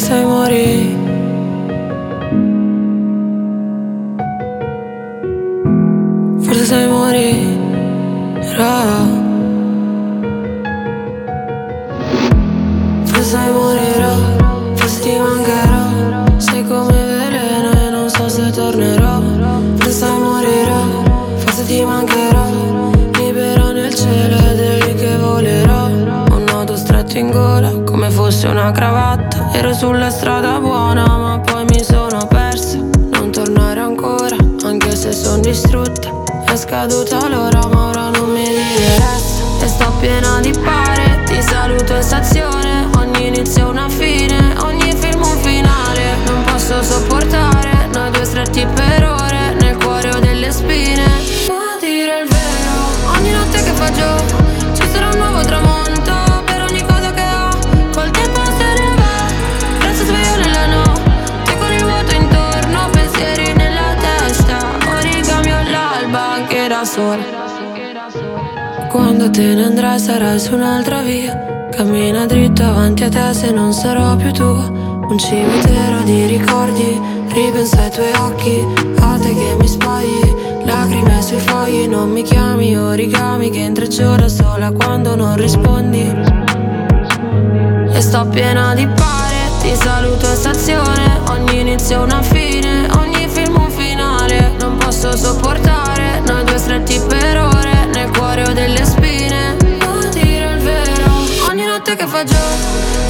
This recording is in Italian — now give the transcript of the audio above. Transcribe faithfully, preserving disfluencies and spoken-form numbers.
sai morire. Forse sai morirà. Forse sai morirò, forse ti mancherò. Sei come veleno e non so se tornerò. Forse sai morirò, forse ti mancherò. Libero nel cielo ed è lì che volerò. Un nodo stretto in gola come fosse una cravatta. Ero sulla strada buona ma poi mi sono persa. Non tornare ancora anche se sono distrutta. È scaduta l'ora ma ora non mi interessa. E sto piena di pare, ti saluto e stazione. Ogni inizio è una fine, ogni film un finale. Non posso sopportare noi due stretti per ore nel cuore ho delle spine. Ma dire il vero, ogni notte che fa giù ci sarà un nuovo tramonto per ogni cosa che ho. Col tempo se ne va, presto sveglio nella notte con il vuoto intorno, pensieri nella testa. Origami all'alba anche da sola. Quando te ne andrai sarai su un'altra via. Cammina dritto avanti a te se non sarò più tua. Un cimitero di ricordi, ripensa ai tuoi occhi, a te che mi spogli, lacrime sui fogli. Non mi chiami origami che intreccio da sola quando non rispondi. E sto piena di pare, ti saluto e stazione. Ogni inizio è una fine, ogni film un finale. Non posso sopportare noi due stretti per ore nel cuore ho delle spine. Ma dire il vero, ogni notte che fa giù